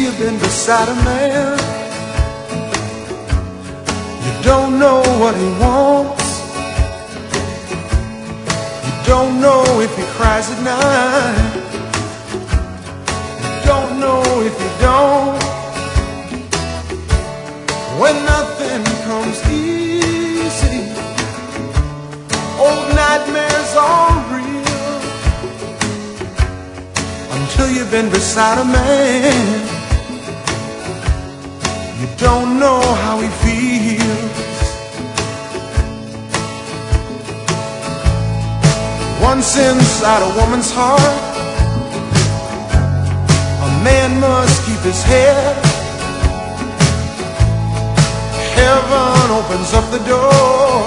you've been beside a man. You don't know what he wants. You don't know if he cries at night. You don't know if he don't. When nothing comes easy, old nightmares are real. Until you've been beside a man, you don't know how he feels. Once inside a woman's heart, a man must keep his head. Heaven opens up the door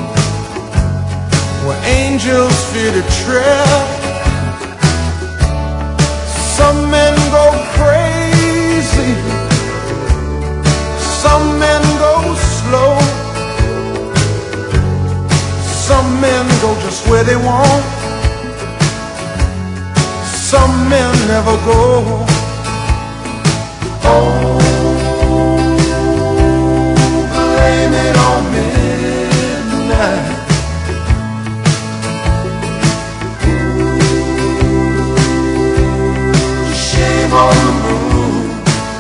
where angels fear to tread. Some men go crazy, some men go slow, some men go just where they want, some men never go. Oh, blame it on midnight. Shame on the moon.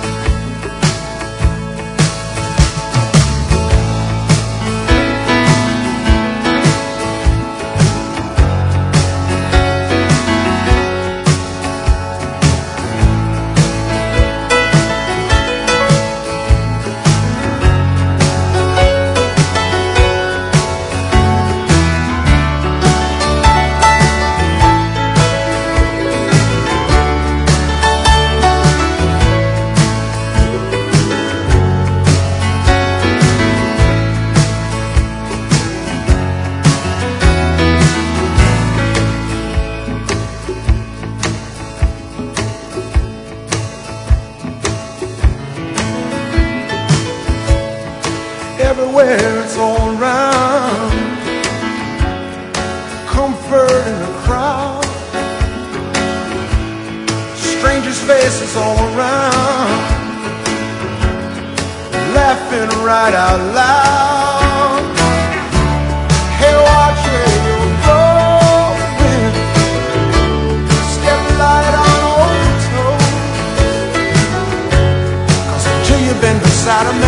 Everywhere it's all around, comfort in the crowd, strangers' faces all around, laughing right out loud. Hey, watch where you're going, step light on old toes, 'cause until you've been beside a man,